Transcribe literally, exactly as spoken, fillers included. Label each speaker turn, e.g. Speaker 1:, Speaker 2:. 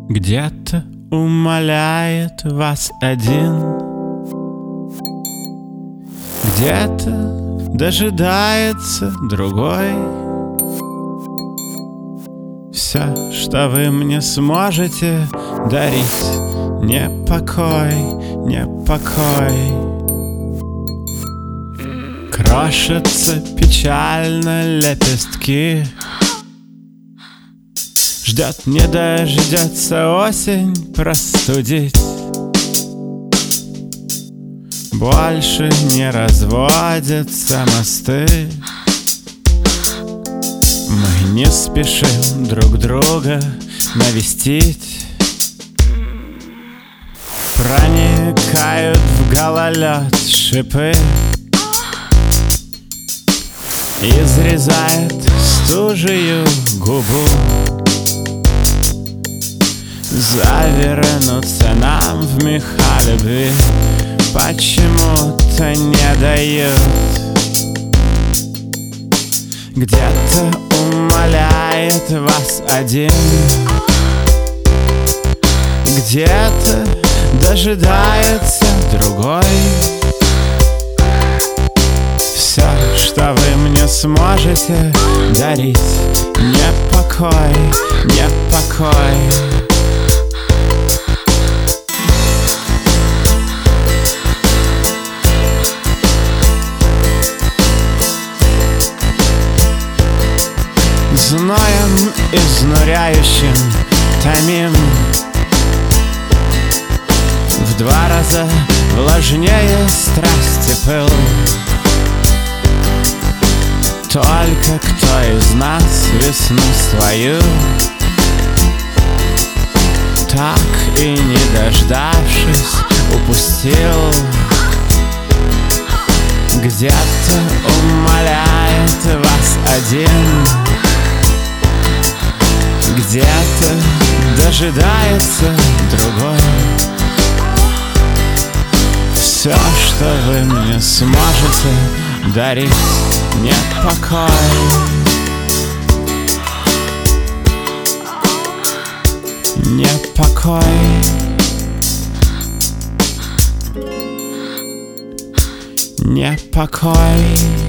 Speaker 1: Где-то умоляет вас один, где-то дожидается другой. Все, что вы мне сможете дарить, не покой, не покой. Крошатся печально лепестки, ждет, не дождется осень простудить. Больше не разводятся мосты, мы не спешим друг друга навестить. Проникают в гололед шипы, изрезает стужею губу. Завернуться нам в меха любви почему-то не дают. Где-то умоляет вас один, где-то дожидается другой. Все, что вы мне сможете дарить, не покой, не покой. Зноем изнуряющим томим, в два раза влажнее страсти пыл. Только кто из нас весну свою так и не дождавшись упустил. Где-то умоляет вас один, где-то дожидается другой. Все, что вы мне сможете дарить, не покой, не покой, не покой.